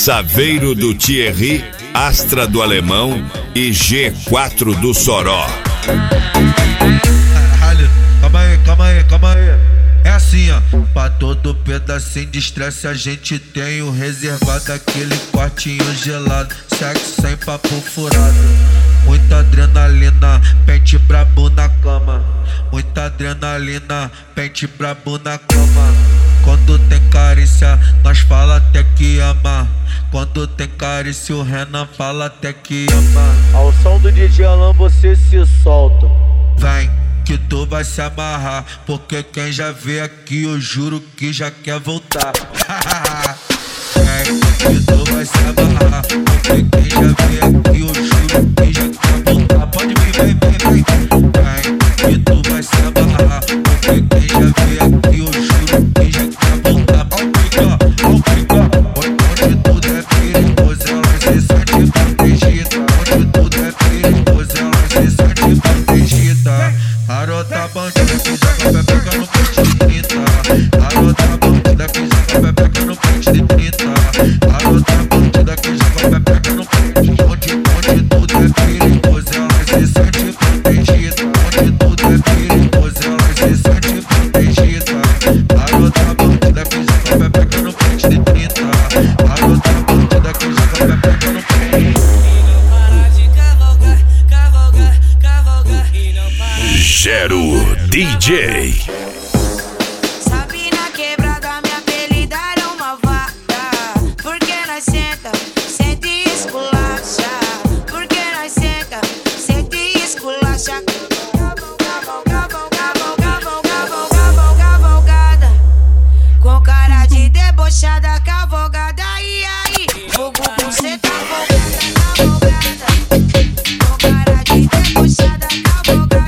Saveiro do Thierry, Astra do Alemão e G4 do Soró. Calma aí. É assim, ó. Pra todo pedacinho de estresse a gente tem o reservado, aquele quartinho gelado, sexo sem papo furado. Muita adrenalina, pente brabo na cama. Muita adrenalina, pente brabo na cama. Quando tem carícia, nós fala até que ama. Quando tem carícia, o Renan fala até que ama. Ao som do DJ Alan você se solta. Vem que tu vai se amarrar, porque quem já vê aqui eu juro que já quer voltar. Vem que tu vai se amarrar, porque quem já vê aqui eu juro que já quer voltar. Pode vir, vem. Vem que tu vai se amarrar, porque quem já vê aqui eu juro que já quer voltar. Ao ficar, onde tudo é perigoso, ela se sente protegida. Onde tudo é perigoso, ela se sente protegida. Garota bandida que joga pepeca no pente de 30. Garota bandida que joga pepeca no pente de 30. Garota bandida que joga pepeca no pente. Onde tudo é perigoso, ela se sente protegida. Onde tudo é perigoso, ela se sente protegida. Garota bandida que joga pepeca no pente de 30. Garota bandida que joga pepeca no pente. Gero DJ. Sabe na quebrada minha apelida é uma vaca. Porque nós senta e esculacha. Porque nós senta e esculacha. Cavalgada com cara de debochada. Cavalgada, aí fogo com cê cavalgada. Com cara de debochada. Cavalgada.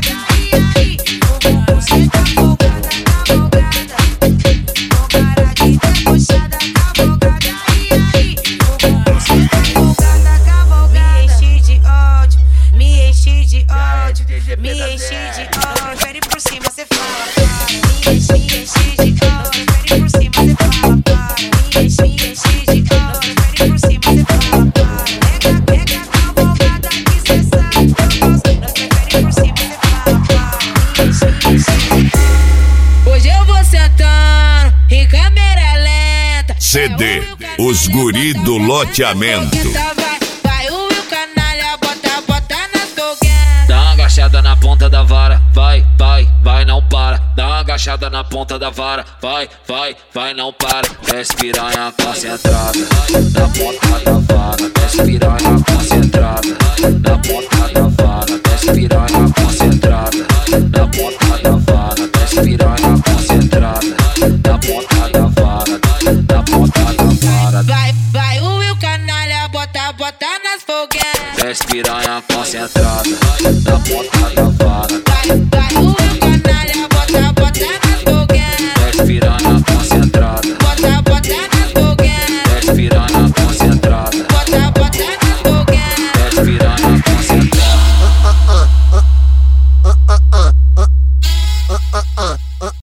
Me enche de ódio, fere por cima, cê fala para. Me enche de ódio, fere por cima, cê fala para. Me enche de ódio, fere por cima, cê fala para. Pega a cavalgada que cê sabe que eu gosto. Nós prefere por cima, cê fala para. Me enche. Hoje eu vou sentando em câmera lenta. CD, os guri do loteamento. Agachada na ponta da vara, vai, não para. Dá uma agachada na ponta da vara, vai, não para. Desce piranha concentrada, na ponta da vara. Desce piranha concentrada, na ponta da vara. Desce piranha concentrada, na ponta da vara.